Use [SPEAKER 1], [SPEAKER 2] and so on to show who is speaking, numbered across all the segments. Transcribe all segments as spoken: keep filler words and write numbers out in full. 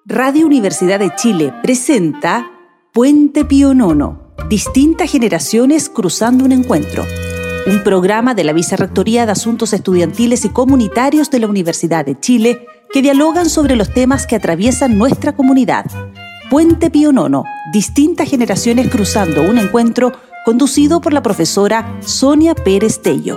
[SPEAKER 1] Radio Universidad de Chile presenta Puente Pío Nono, distintas generaciones cruzando un encuentro. Un programa de la Vicerrectoría de Asuntos Estudiantiles y Comunitarios de la Universidad de Chile que dialogan sobre los temas que atraviesan nuestra comunidad. Puente Pío Nono, distintas generaciones cruzando un encuentro, conducido por la profesora Sonia Pérez Tello.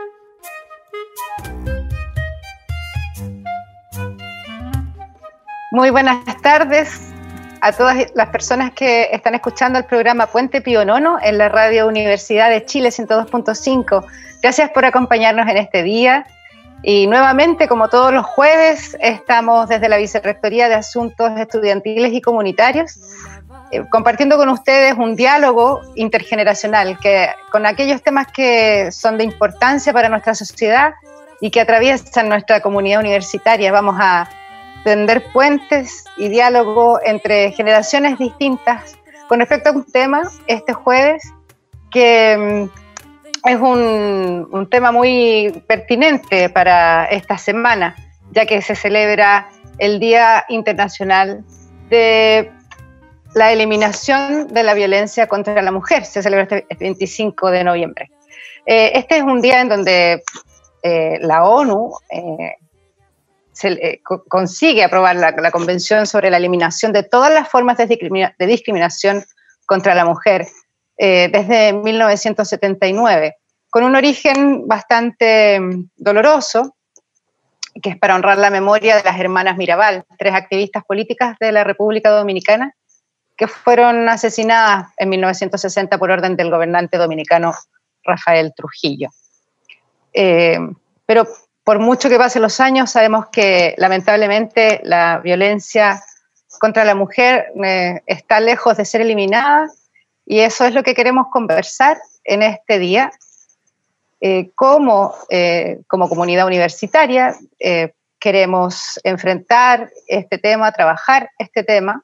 [SPEAKER 2] Muy buenas tardes a todas las personas que están escuchando el programa Puente Pío Nono en la Radio Universidad de Chile ciento dos punto cinco. Gracias por acompañarnos en este día. Y nuevamente, como todos los jueves, estamos desde la Vicerrectoría de Asuntos Estudiantiles y Comunitarios eh, compartiendo con ustedes un diálogo intergeneracional que, con aquellos temas que son de importancia para nuestra sociedad y que atraviesan nuestra comunidad universitaria. Vamos a tender puentes y diálogo entre generaciones distintas con respecto a un tema este jueves que es un, un tema muy pertinente para esta semana, ya que se celebra el Día Internacional de la Eliminación de la Violencia contra la Mujer. Se celebra este veinticinco de noviembre. Eh, este es un día en donde eh, la ONU eh, se eh, co- consigue aprobar la, la Convención sobre la eliminación de todas las formas de, discrimina- de discriminación contra la mujer eh, desde mil novecientos setenta y nueve, con un origen bastante um, doloroso, que es para honrar la memoria de las hermanas Mirabal, tres activistas políticas de la República Dominicana, que fueron asesinadas en mil novecientos sesenta por orden del gobernante dominicano Rafael Trujillo. Eh, pero por mucho que pasen los años, sabemos que lamentablemente la violencia contra la mujer eh, está lejos de ser eliminada, y eso es lo que queremos conversar en este día. Eh, como, eh, como comunidad universitaria eh, queremos enfrentar este tema, trabajar este tema,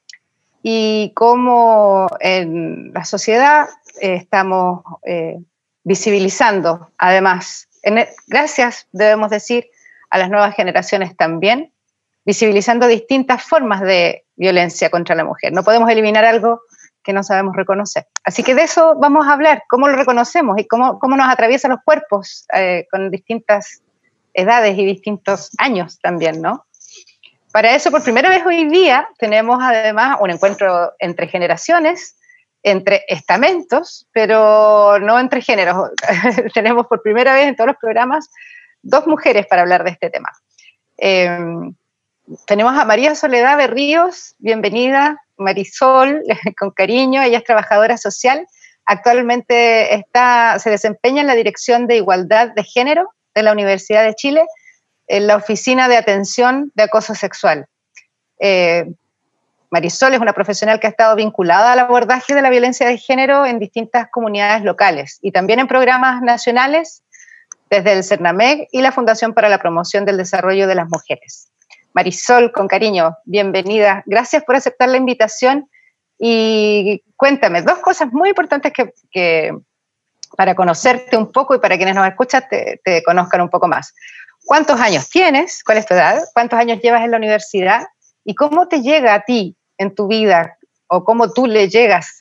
[SPEAKER 2] y cómo en la sociedad eh, estamos eh, visibilizando, además, en, gracias, debemos decir, a las nuevas generaciones también, visibilizando distintas formas de violencia contra la mujer. No podemos eliminar algo que no sabemos reconocer. Así que de eso vamos a hablar, cómo lo reconocemos y cómo, cómo nos atraviesan los cuerpos eh, con distintas edades y distintos años también, ¿no? Para eso, por primera vez hoy día, tenemos además un encuentro entre generaciones, entre estamentos, pero no entre géneros. Tenemos por primera vez en todos los programas dos mujeres para hablar de este tema. Eh, tenemos a María Soledad Berríos, bienvenida, Marisol, con cariño. Ella es trabajadora social, actualmente está, se desempeña en la Dirección de Igualdad de Género de la Universidad de Chile, en la Oficina de Atención de Acoso Sexual. Eh, Marisol es una profesional que ha estado vinculada al abordaje de la violencia de género en distintas comunidades locales y también en programas nacionales desde el CERNAMEG y la Fundación para la Promoción del Desarrollo de las Mujeres. Marisol, con cariño, bienvenida. Gracias por aceptar la invitación y cuéntame dos cosas muy importantes que, que para conocerte un poco y para quienes nos escuchan te, te conozcan un poco más. ¿Cuántos años tienes? ¿Cuál es tu edad? ¿Cuántos años llevas en la universidad? ¿Y cómo te llega a ti en tu vida, o cómo tú le llegas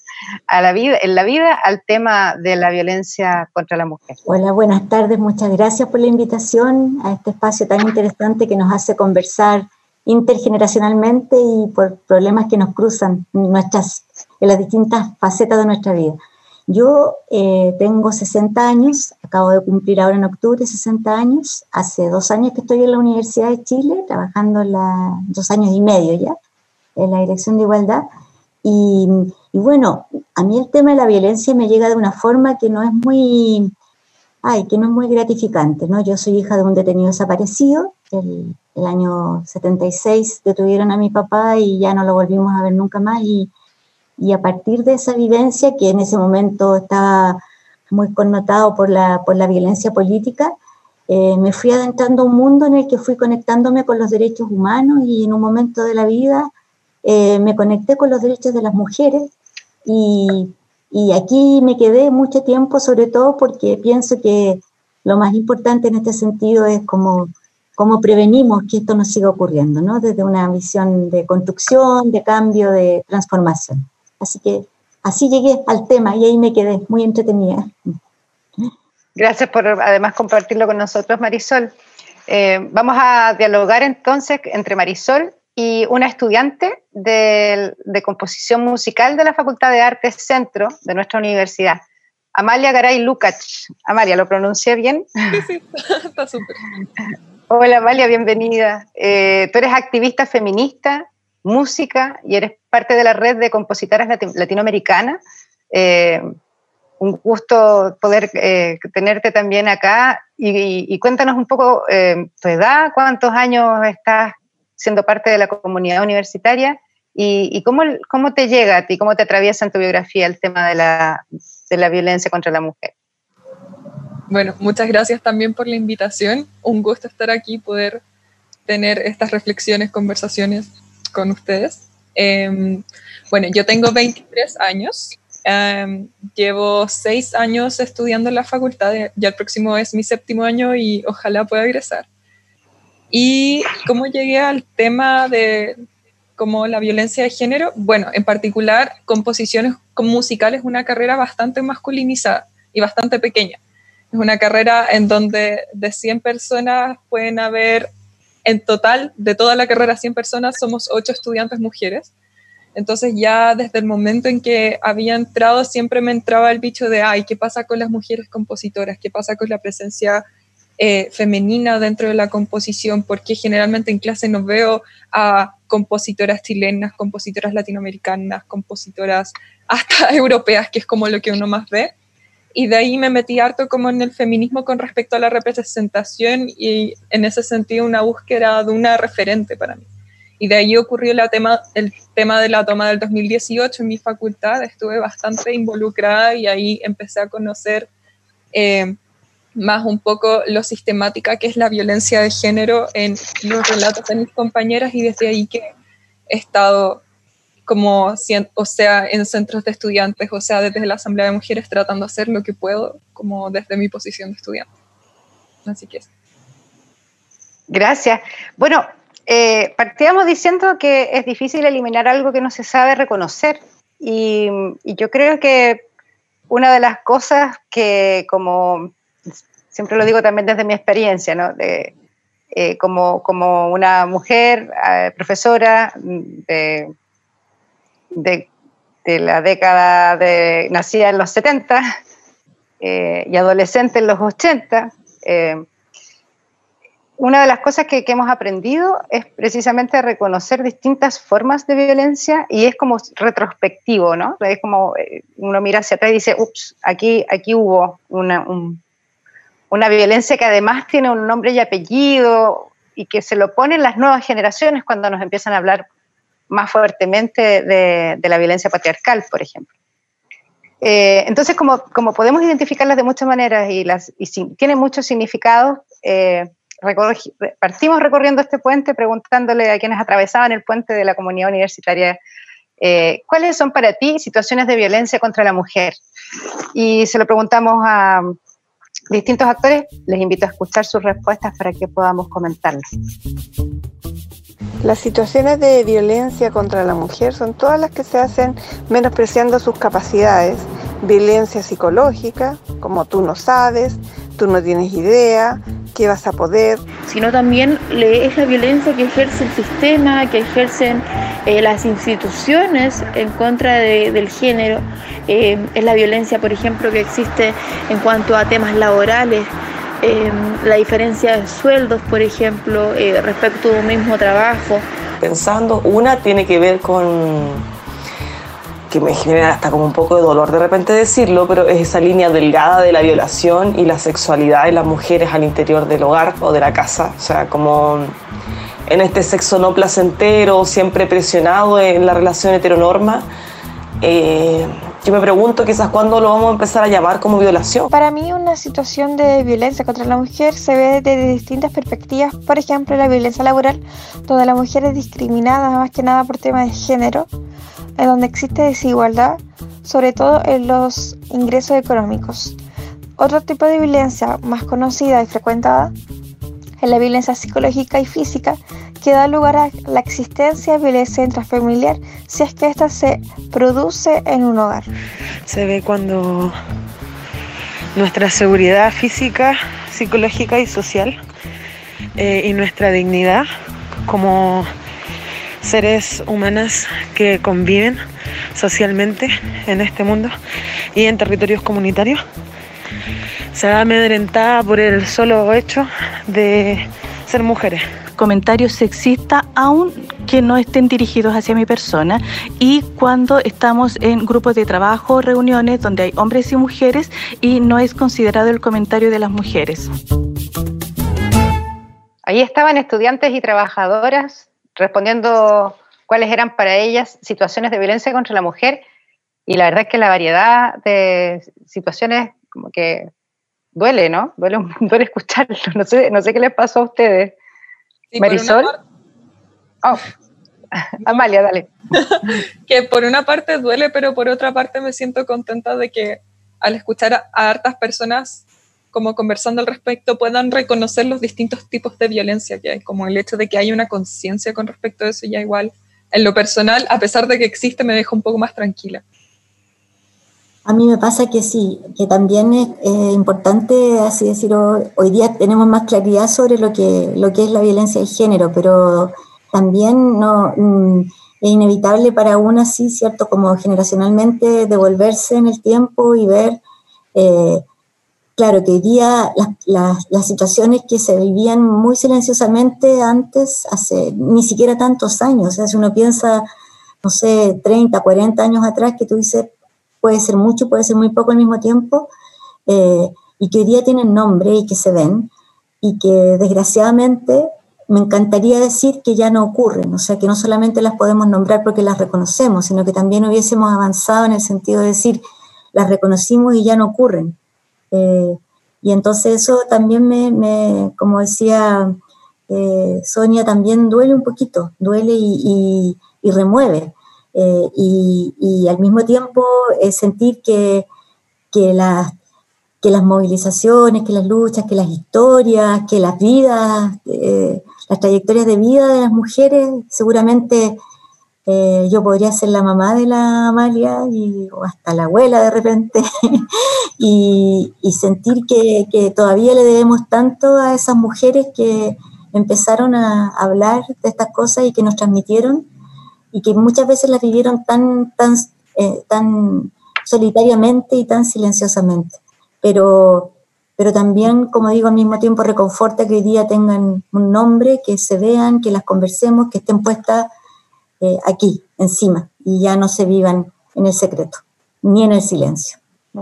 [SPEAKER 2] a la vida, en la vida al tema de la violencia contra la mujer?
[SPEAKER 3] Hola, buenas tardes. Muchas gracias por la invitación a este espacio tan interesante que nos hace conversar intergeneracionalmente y por problemas que nos cruzan en, nuestras, en las distintas facetas de nuestra vida. Yo eh, tengo sesenta años, acabo de cumplir ahora en octubre sesenta años. Hace dos años que estoy en la Universidad de Chile, trabajando en la, dos años y medio ya, en la Dirección de Igualdad. Y, y bueno, a mí el tema de la violencia me llega de una forma que no es muy, ay, que no es muy gratificante, ¿no? Yo soy hija de un detenido desaparecido. El, el año setenta y seis detuvieron a mi papá y ya no lo volvimos a ver nunca más. Y Y a partir de esa vivencia, que en ese momento estaba muy connotado por la, por la violencia política, eh, me fui adentrando a un mundo en el que fui conectándome con los derechos humanos, y en un momento de la vida eh, me conecté con los derechos de las mujeres, y, y aquí me quedé mucho tiempo, sobre todo porque pienso que lo más importante en este sentido es como cómo prevenimos que esto nos siga ocurriendo, ¿no? Desde una visión de construcción, de cambio, de transformación. Así que así llegué al tema y ahí me quedé muy entretenida.
[SPEAKER 2] Gracias por además compartirlo con nosotros, Marisol. Eh, vamos a dialogar entonces entre Marisol y una estudiante de, de composición musical de la Facultad de Artes Centro de nuestra universidad, Amalia Garay Lukács. Amalia, ¿lo pronuncié bien?
[SPEAKER 4] Sí, sí, está súper.
[SPEAKER 2] Hola Amalia, bienvenida. Eh, tú eres activista feminista, música y eres parte de la red de compositoras lati- latinoamericanas. Eh, un gusto poder eh, tenerte también acá y, y, y cuéntanos un poco eh, tu edad, cuántos años estás siendo parte de la comunidad universitaria y, y cómo, cómo te llega a ti, cómo te atraviesa en tu biografía el tema de la, de la violencia contra la mujer.
[SPEAKER 4] Bueno, muchas gracias también por la invitación. Un gusto estar aquí y poder tener estas reflexiones, conversaciones con ustedes. Eh, bueno, yo tengo veintitrés años. Um, llevo seis años estudiando en la facultad, ya el próximo es mi séptimo año y ojalá pueda egresar. ¿Y cómo llegué al tema de como la violencia de género? Bueno, en particular, composiciones musicales es una carrera bastante masculinizada y bastante pequeña. Es una carrera en donde de cien personas pueden haber, en total, de toda la carrera, cien personas, somos ocho estudiantes mujeres. Entonces ya desde el momento en que había entrado siempre me entraba el bicho de ay, ¿qué pasa con las mujeres compositoras? ¿Qué pasa con la presencia eh, femenina dentro de la composición? Porque generalmente en clase no veo a compositoras chilenas, compositoras latinoamericanas, compositoras hasta europeas, que es como lo que uno más ve. Y de ahí me metí harto como en el feminismo con respecto a la representación y en ese sentido una búsqueda de una referente para mí. Y de ahí ocurrió la tema, el tema de la toma del dos mil dieciocho en mi facultad. Estuve bastante involucrada y ahí empecé a conocer eh, más un poco lo sistemática que es la violencia de género en los relatos de mis compañeras y desde ahí que he estado como, o sea, en centros de estudiantes, o sea, desde la Asamblea de Mujeres tratando de hacer lo que puedo como desde mi posición de estudiante. Así que eso.
[SPEAKER 2] Gracias. Bueno, Eh, partíamos diciendo que es difícil eliminar algo que no se sabe reconocer y, y yo creo que una de las cosas que, como siempre lo digo también desde mi experiencia, ¿no? de, eh, como, como una mujer eh, profesora de, de, de la década de, nacida en los setenta eh, y adolescente en los ochenta, eh, una de las cosas que, que hemos aprendido es precisamente reconocer distintas formas de violencia y es como retrospectivo, ¿no? Es como uno mira hacia atrás y dice, ups, aquí, aquí hubo una, un, una violencia que además tiene un nombre y apellido y que se lo ponen las nuevas generaciones cuando nos empiezan a hablar más fuertemente de, de la violencia patriarcal, por ejemplo. Eh, entonces, como, como podemos identificarlas de muchas maneras y, las, y si, tiene muchos significados, eh, partimos recorriendo este puente preguntándole a quienes atravesaban el puente de la comunidad universitaria eh, ¿cuáles son para ti situaciones de violencia contra la mujer? Y se lo preguntamos a distintos actores, les invito a escuchar sus respuestas para que podamos comentarlas.
[SPEAKER 5] Las situaciones de violencia contra la mujer son todas las que se hacen menospreciando sus capacidades, violencia psicológica, como tú no sabes, tú no tienes idea, ¿qué vas a poder?
[SPEAKER 6] Sino también es la violencia que ejerce el sistema, que ejercen eh, las instituciones en contra de, del género. Eh, es la violencia, por ejemplo, que existe en cuanto a temas laborales, eh, la diferencia de sueldos, por ejemplo, eh, respecto a un mismo trabajo.
[SPEAKER 7] Pensando, una tiene que ver con, que me genera hasta como un poco de dolor de repente decirlo, pero es esa línea delgada de la violación y la sexualidad de las mujeres al interior del hogar o de la casa. O sea, como en este sexo no placentero, siempre presionado en la relación heteronorma, eh, yo me pregunto quizás cuándo lo vamos a empezar a llamar como violación.
[SPEAKER 8] Para mí una situación de violencia contra la mujer se ve desde distintas perspectivas. Por ejemplo, la violencia laboral, donde la mujer es discriminada más que nada por temas de género, en donde existe desigualdad, sobre todo en los ingresos económicos. Otro tipo de violencia más conocida y frecuentada en la violencia psicológica y física que da lugar a la existencia de violencia intrafamiliar si es que ésta se produce en un hogar.
[SPEAKER 5] Se ve cuando nuestra seguridad física, psicológica y social eh, y nuestra dignidad como seres humanos que conviven socialmente en este mundo y en territorios comunitarios se ve amedrentada por el solo hecho de ser mujeres.
[SPEAKER 9] Comentarios sexistas aun que no estén dirigidos hacia mi persona, y cuando estamos en grupos de trabajo, reuniones donde hay hombres y mujeres y no es considerado el comentario de las mujeres.
[SPEAKER 2] Ahí estaban estudiantes y trabajadoras respondiendo cuáles eran para ellas situaciones de violencia contra la mujer, y la verdad es que la variedad de situaciones como que duele, ¿no? Duele, duele escucharlo. No sé, no sé qué les pasó a ustedes.
[SPEAKER 4] Sí,
[SPEAKER 2] Marisol.
[SPEAKER 4] Par-
[SPEAKER 2] oh. Amalia, dale.
[SPEAKER 4] Que por una parte duele, pero por otra parte me siento contenta de que al escuchar a, a hartas personas como conversando al respecto puedan reconocer los distintos tipos de violencia que hay, como el hecho de que hay una conciencia con respecto a eso, ya igual en lo personal, a pesar de que existe, me deja un poco más tranquila.
[SPEAKER 3] A mí me pasa que sí, que también es eh, importante, así decirlo, hoy día tenemos más claridad sobre lo que, lo que es la violencia de género, pero también no, mm, es inevitable para uno así, ¿cierto? Como generacionalmente devolverse en el tiempo y ver, eh, claro, que hoy día las, las, las situaciones que se vivían muy silenciosamente antes, hace ni siquiera tantos años, o sea, si uno piensa, no sé, treinta, cuarenta años atrás, que tú dices, puede ser mucho, puede ser muy poco al mismo tiempo, eh, y que hoy día tienen nombre y que se ven, y que desgraciadamente me encantaría decir que ya no ocurren, o sea, que no solamente las podemos nombrar porque las reconocemos, sino que también hubiésemos avanzado en el sentido de decir, las reconocimos y ya no ocurren. Eh, y entonces eso también me, me como decía eh, Sonia, también duele un poquito, duele y, y, y remueve. Eh, y, y al mismo tiempo eh, sentir que, que, las, que las movilizaciones, que las luchas, que las historias, que las vidas, eh, las trayectorias de vida de las mujeres, seguramente eh, yo podría ser la mamá de la Amalia y, o hasta la abuela de repente, y, y sentir que, que todavía le debemos tanto a esas mujeres que empezaron a hablar de estas cosas y que nos transmitieron, y que muchas veces las vivieron tan, tan, eh, tan solitariamente y tan silenciosamente. Pero, pero también, como digo, al mismo tiempo reconforta que hoy día tengan un nombre, que se vean, que las conversemos, que estén puestas eh, aquí, encima, y ya no se vivan en el secreto, ni en el silencio.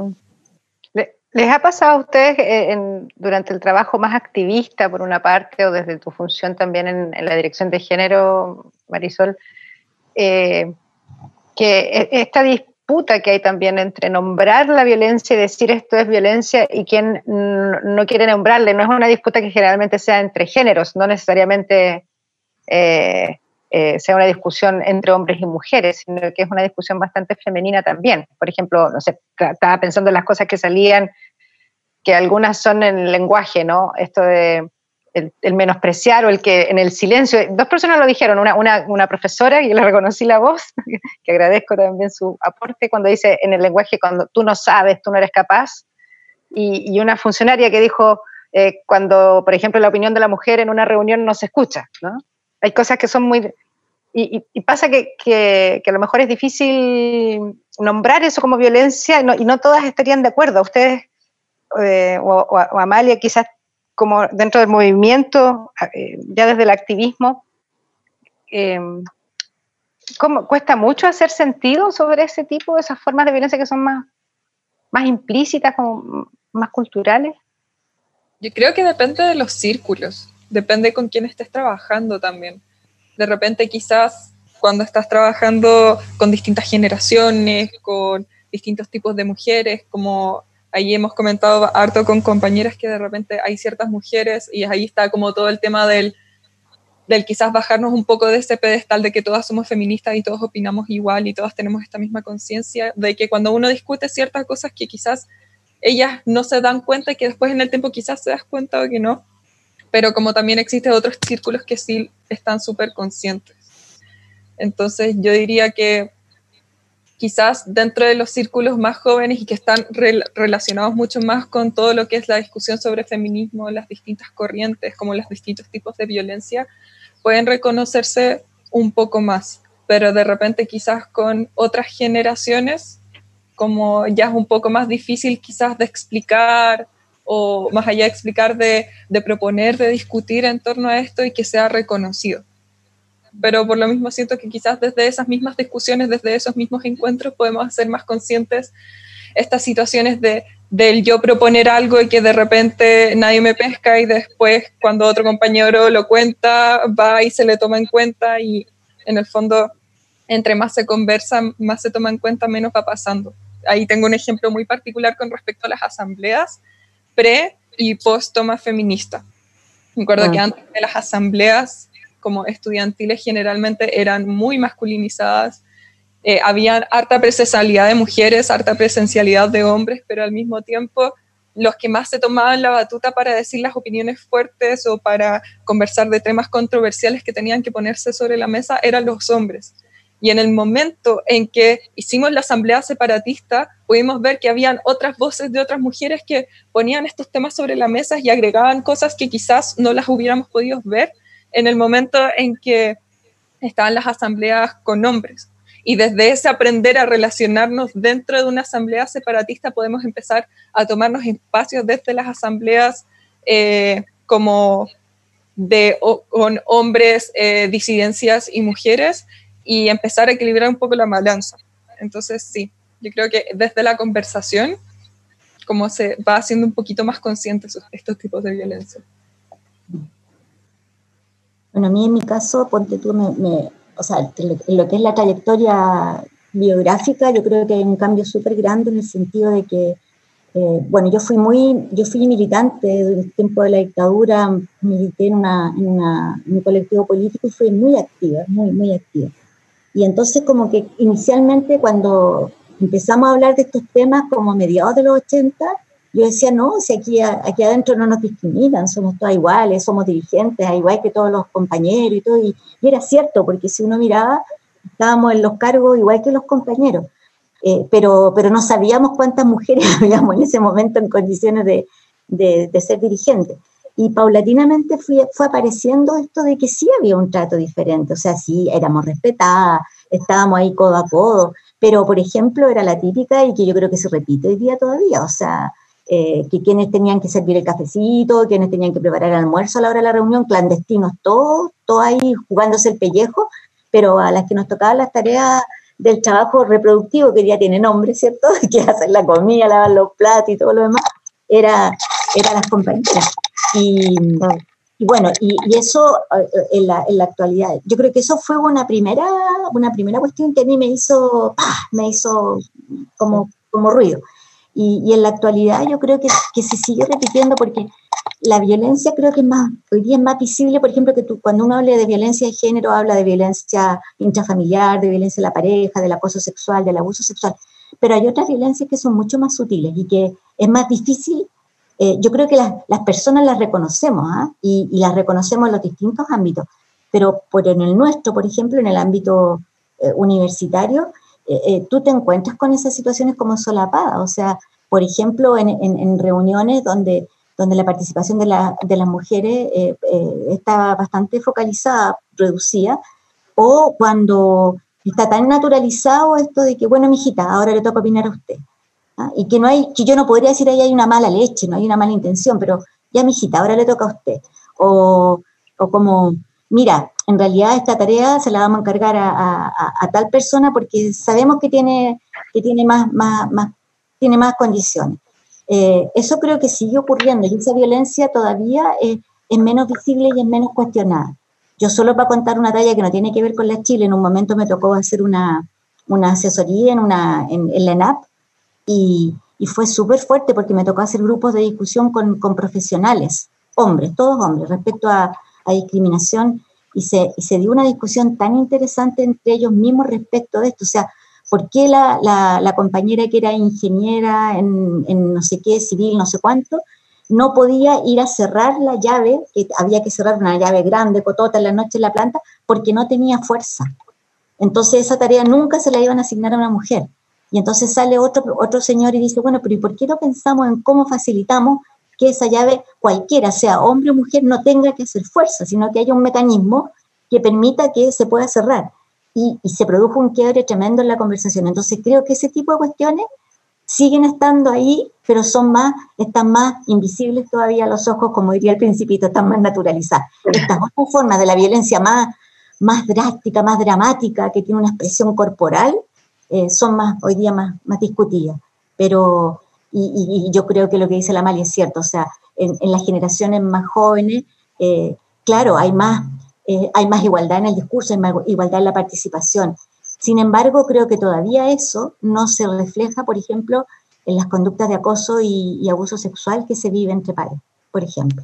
[SPEAKER 2] ¿Les ha pasado a ustedes eh, en, durante el trabajo más activista, por una parte, o desde tu función también en, en la dirección de género, Marisol, Eh, que esta disputa que hay también entre nombrar la violencia y decir esto es violencia y quien no quiere nombrarle, no es una disputa que generalmente sea entre géneros, no necesariamente eh, eh, sea una discusión entre hombres y mujeres, sino que es una discusión bastante femenina también. Por ejemplo, no sé, estaba pensando en las cosas que salían, que algunas son en el lenguaje, ¿no? Esto de El, el menospreciar o el que en el silencio, dos personas lo dijeron, una, una, una profesora, y yo le reconocí la voz, que agradezco también su aporte, cuando dice en el lenguaje, cuando tú no sabes, tú no eres capaz, y, y una funcionaria que dijo, eh, cuando, por ejemplo, la opinión de la mujer en una reunión no se escucha, ¿no? Hay cosas que son muy... Y, y, y pasa que, que, que a lo mejor es difícil nombrar eso como violencia, no, y no todas estarían de acuerdo. Ustedes, eh, o, o, o Amalia, quizás como dentro del movimiento, eh, ya desde el activismo, eh, ¿cómo, ¿cuesta mucho hacer sentido sobre ese tipo, de esas formas de violencia que son más, más implícitas, como más culturales?
[SPEAKER 4] Yo creo que depende de los círculos, depende con quién estés trabajando también. De repente quizás cuando estás trabajando con distintas generaciones, con distintos tipos de mujeres, como... Ahí hemos comentado harto con compañeras que de repente hay ciertas mujeres y ahí está como todo el tema del, del quizás bajarnos un poco de ese pedestal de que todas somos feministas y todos opinamos igual y todas tenemos esta misma conciencia, de que cuando uno discute ciertas cosas que quizás ellas no se dan cuenta y que después en el tiempo quizás se das cuenta o que no, pero como también existen otros círculos que sí están súper conscientes. Entonces yo diría que quizás dentro de los círculos más jóvenes y que están re relacionados mucho más con todo lo que es la discusión sobre feminismo, las distintas corrientes, como los distintos tipos de violencia, pueden reconocerse un poco más, pero de repente quizás con otras generaciones, como ya es un poco más difícil quizás de explicar, o más allá de explicar, de, de proponer, de discutir en torno a esto y que sea reconocido. Pero por lo mismo siento que quizás desde esas mismas discusiones, desde esos mismos encuentros, podemos hacer más conscientes estas situaciones de, del yo proponer algo y que de repente nadie me pesca y después cuando otro compañero lo cuenta, va y se le toma en cuenta y en el fondo entre más se conversa, más se toma en cuenta, menos va pasando. Ahí tengo un ejemplo muy particular con respecto a las asambleas pre y post toma feminista. Me acuerdo ah. que antes de las asambleas como estudiantiles generalmente eran muy masculinizadas, eh, había harta presencialidad de mujeres, harta presencialidad de hombres, pero al mismo tiempo los que más se tomaban la batuta para decir las opiniones fuertes o para conversar de temas controversiales que tenían que ponerse sobre la mesa eran los hombres. Y en el momento en que hicimos la asamblea separatista, pudimos ver que habían otras voces de otras mujeres que ponían estos temas sobre la mesa y agregaban cosas que quizás no las hubiéramos podido ver en el momento en que estaban las asambleas con hombres. Y desde ese aprender a relacionarnos dentro de una asamblea separatista podemos empezar a tomarnos espacios desde las asambleas eh, como de, o, con hombres, eh, disidencias y mujeres, y empezar a equilibrar un poco la balanza. Entonces sí, yo creo que desde la conversación como se va haciendo un poquito más conscientes estos tipos de violencia.
[SPEAKER 3] Bueno, a mí en mi caso, ponte tú, me, me, o sea, en lo que es la trayectoria biográfica, yo creo que hay un cambio súper grande en el sentido de que, eh, bueno, yo fui muy, yo fui militante durante el tiempo de la dictadura, milité en, una, en, una, en un colectivo político y fui muy activa, muy, muy activa. Y entonces como que inicialmente cuando empezamos a hablar de estos temas como a mediados de los ochenta, yo decía, no, si aquí, aquí adentro no nos discriminan, somos todas iguales, somos dirigentes, igual que todos los compañeros y todo, y, y era cierto, porque si uno miraba, estábamos en los cargos igual que los compañeros, eh, pero, pero no sabíamos cuántas mujeres habíamos en ese momento en condiciones de, de, de ser dirigentes. Y paulatinamente fui, fue apareciendo esto de que sí había un trato diferente, o sea, sí, éramos respetadas, estábamos ahí codo a codo, pero, por ejemplo, era la típica y que yo creo que se repite hoy día todavía, o sea, Eh, que quienes tenían que servir el cafecito, quienes tenían que preparar el almuerzo a la hora de la reunión, clandestinos, todos, todos ahí jugándose el pellejo, pero a las que nos tocaban las tareas del trabajo reproductivo, que ya tiene nombre, ¿cierto?, que hacer la comida, lavar los platos y todo lo demás, era, eran las compañeras. Y, y bueno, y, y eso en la, en la actualidad, yo creo que eso fue una primera, una primera cuestión que a mí me hizo, ¡pah!, me hizo como, como ruido. Y, y en la actualidad yo creo que, que se sigue repitiendo porque la violencia creo que es más, hoy día es más visible, por ejemplo, que tú, cuando uno habla de violencia de género, habla de violencia intrafamiliar, de violencia de la pareja, del acoso sexual, del abuso sexual, pero hay otras violencias que son mucho más sutiles y que es más difícil, eh, yo creo que las, las personas las reconocemos, ¿eh? y, y las reconocemos en los distintos ámbitos, pero por en el nuestro, por ejemplo, en el ámbito eh, universitario, Eh, eh, tú te encuentras con esas situaciones como solapadas, o sea, por ejemplo, en, en, en reuniones donde, donde la participación de, la, de las mujeres eh, eh, está bastante focalizada, reducida, o cuando está tan naturalizado esto de que, bueno, mijita, ahora le toca opinar a usted, ¿ah? Y que no hay, que yo no podría decir ahí hay una mala leche, no hay una mala intención, pero ya, mijita, ahora le toca a usted, o, o como, mira, en realidad esta tarea se la vamos a encargar a, a, a tal persona porque sabemos que tiene, que tiene, más, más, más, tiene más condiciones. Eh, eso creo que sigue ocurriendo y esa violencia todavía es, es menos visible y es menos cuestionada. Yo solo para contar una talla que no tiene que ver con la Chile, en un momento me tocó hacer una, una asesoría en, una, en, en la ENAP y, y fue súper fuerte porque me tocó hacer grupos de discusión con, con profesionales, hombres, todos hombres, respecto a, a discriminación. Y se, y se dio una discusión tan interesante entre ellos mismos respecto de esto, o sea, ¿por qué la, la, la compañera que era ingeniera en, en no sé qué, civil, no sé cuánto, no podía ir a cerrar la llave, que había que cerrar una llave grande, cotota en la noche en la planta, porque no tenía fuerza. Entonces esa tarea nunca se la iban a asignar a una mujer. Y entonces sale otro, otro señor y dice, bueno, pero ¿y por qué no pensamos en cómo facilitamos que esa llave, cualquiera, sea hombre o mujer, no tenga que hacer fuerza, sino que haya un mecanismo que permita que se pueda cerrar? Y, y se produjo un quiebre tremendo en la conversación. Entonces creo que ese tipo de cuestiones siguen estando ahí, pero son más, están más invisibles todavía a los ojos, como diría el Principito, están más naturalizadas. Estas otras formas de la violencia más, más drástica, más dramática, que tiene una expresión corporal, eh, son más, hoy día más, más discutidas. Pero, y, y, y yo creo que lo que dice la Amalia es cierto, o sea, en, en las generaciones más jóvenes, eh, claro, hay más, eh, hay más igualdad en el discurso, hay más igualdad en la participación. Sin embargo, creo que todavía eso no se refleja, por ejemplo, en las conductas de acoso y, y abuso sexual que se vive entre pares, por ejemplo.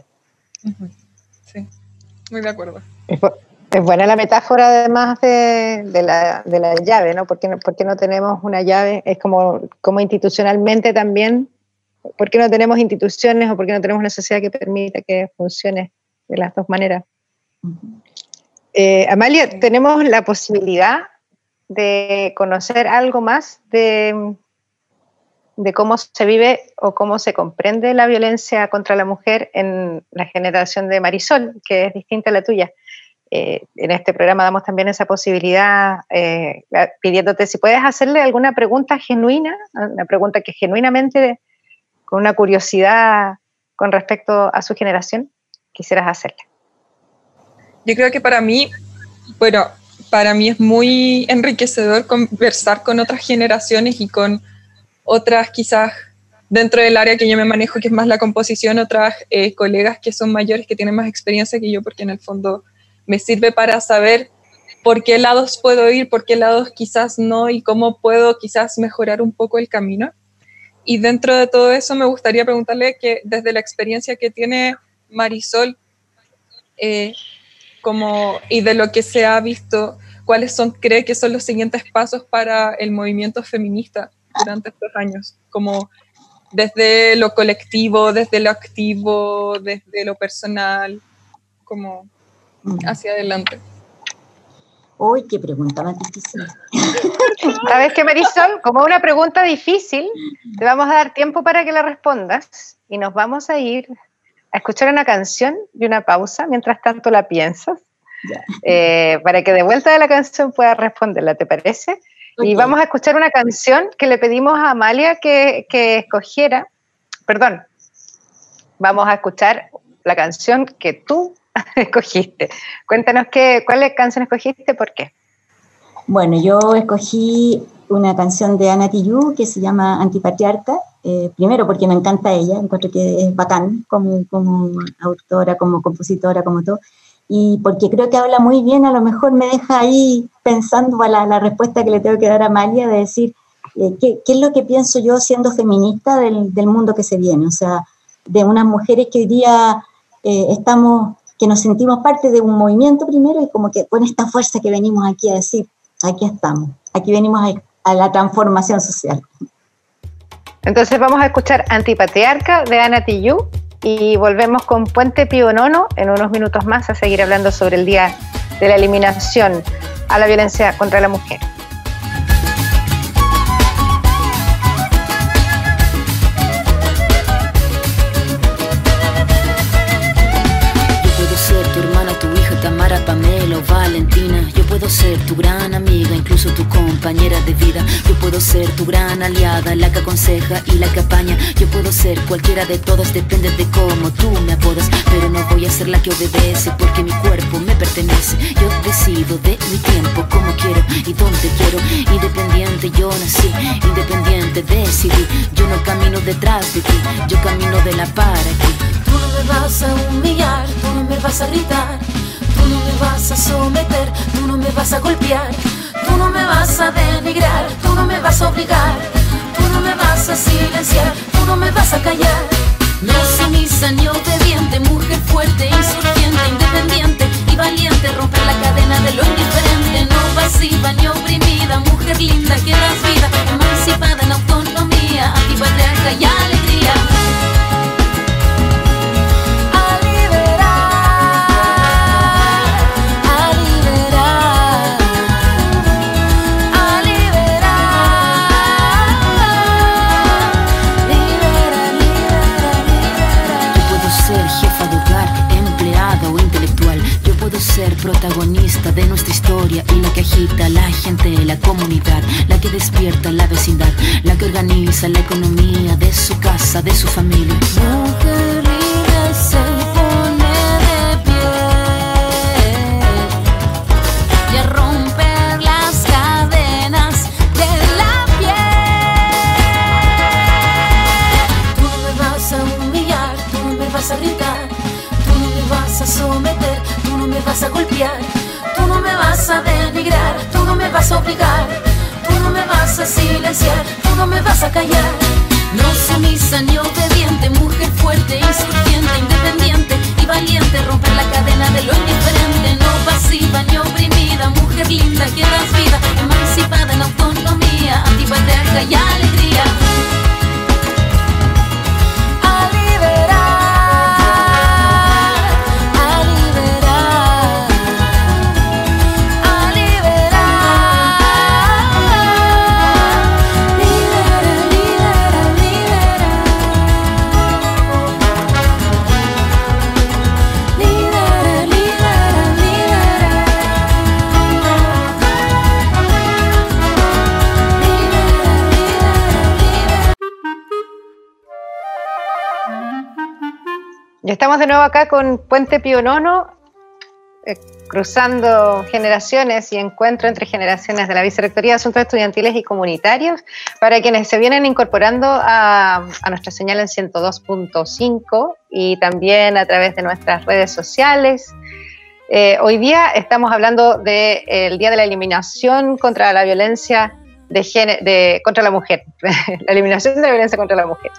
[SPEAKER 4] Sí, muy de acuerdo.
[SPEAKER 2] Es, es buena la metáfora, además, de, de, la, de la llave, ¿no? ¿Por qué no, por qué no tenemos una llave? Es como, como institucionalmente también, ¿por qué no tenemos instituciones o por qué no tenemos una sociedad que permita que funcione de las dos maneras? Uh-huh. eh, Amalia, tenemos la posibilidad de conocer algo más de, de cómo se vive o cómo se comprende la violencia contra la mujer en la generación de Marisol, que es distinta a la tuya. Eh, en este programa damos también esa posibilidad, eh, pidiéndote si puedes hacerle alguna pregunta genuina, una pregunta que genuinamente, con una curiosidad con respecto a su generación, quisieras hacerle.
[SPEAKER 4] Yo creo que para mí, bueno, para mí es muy enriquecedor conversar con otras generaciones y con otras, quizás dentro del área que yo me manejo, que es más la composición, otras eh, colegas que son mayores, que tienen más experiencia que yo, porque en el fondo me sirve para saber por qué lados puedo ir, por qué lados quizás no, y cómo puedo quizás mejorar un poco el camino. Y dentro de todo eso me gustaría preguntarle que desde la experiencia que tiene Marisol, eh, como, y de lo que se ha visto, ¿cuáles son, cree que son los siguientes pasos para el movimiento feminista durante estos años? Como desde lo colectivo, desde lo activo, desde lo personal, como hacia adelante.
[SPEAKER 3] Uy, qué pregunta más difícil.
[SPEAKER 2] ¿Sabes qué, Marisol? Como una pregunta difícil, te vamos a dar tiempo para que la respondas y nos vamos a ir a escuchar una canción y una pausa, mientras tanto la piensas, eh, para que de vuelta de la canción puedas responderla, ¿te parece? Okay. Y vamos a escuchar una canción que le pedimos a Amalia que, que escogiera, perdón, vamos a escuchar la canción que tú escogiste. Cuéntanos qué, cuál canción escogiste, ¿por qué?
[SPEAKER 3] Bueno, yo escogí una canción de Ana Tijoux que se llama Antipatriarca, eh, primero porque me encanta ella, encuentro que es bacán como, como autora, como compositora, como todo, y porque creo que habla muy bien, a lo mejor me deja ahí pensando a la, la respuesta que le tengo que dar a Amalia, de decir, eh, ¿qué, qué es lo que pienso yo siendo feminista del, del mundo que se viene? O sea, de unas mujeres que hoy día eh, estamos, que nos sentimos parte de un movimiento primero, y como que con esta fuerza que venimos aquí a decir, aquí estamos, aquí venimos a, a la transformación social.
[SPEAKER 2] Entonces vamos a escuchar Antipatriarca de Ana Tijoux y volvemos con Puente Pío Nono en unos minutos más a seguir hablando sobre el Día de la Eliminación a la Violencia contra la Mujer.
[SPEAKER 10] Pamela o Valentina, yo puedo ser tu gran amiga, incluso tu compañera de vida. Yo puedo ser tu gran aliada, la que aconseja y la que apaña. Yo puedo ser cualquiera de todas, depende de cómo tú me apodas. Pero no voy a ser la que obedece, porque mi cuerpo me pertenece. Yo decido de mi tiempo, como quiero y donde quiero. Independiente yo nací, independiente decidí. Yo no camino detrás de ti, yo camino de la para aquí. Tú no me vas a humillar, tú no me vas a gritar. Tú no me vas a someter, tú no me vas a golpear, tú no me vas a denigrar, tú no me vas a obligar, tú no me vas a silenciar, tú no me vas a callar. No sumisa ni obediente, mujer fuerte, insurgente, independiente y valiente, romper la cadena de lo indiferente, no pasiva ni oprimida, mujer linda que das vida, emancipada en autonomía, antipatriarca y alegría. historia y la que agita a la gente, la comunidad, la que despierta la vecindad, la que organiza la economía de su casa, de su familia. Mujer libre se pone de pie y a romper las cadenas de la piel. Tú no me vas a humillar, tú no me vas a gritar, tú no me vas a someter, tú no me vas a golpear, tú no me vas a denigrar, tú no me vas a obligar, tú no me vas a silenciar, tú no me vas a callar. No sumisa ni obediente, mujer fuerte, insurgente, independiente y valiente, romper la cadena de lo indiferente, no pasiva ni oprimida, mujer linda que das vida, emancipada en autonomía, antipatriarca y alegría. A liberar, a liberar, a liberar, libera, libera, libera, libera, libera, libera.
[SPEAKER 2] Ya estamos de nuevo acá con Puente Pío Nono, eh, cruzando generaciones y encuentro entre generaciones de la Vicerrectoría de Asuntos Estudiantiles y Comunitarios. Para quienes se vienen incorporando a, a nuestra señal en ciento dos punto cinco y también a través de nuestras redes sociales. Eh, hoy día estamos hablando del Día de la Eliminación contra la Violencia de género, de, contra la Mujer, la eliminación de la violencia contra la mujer.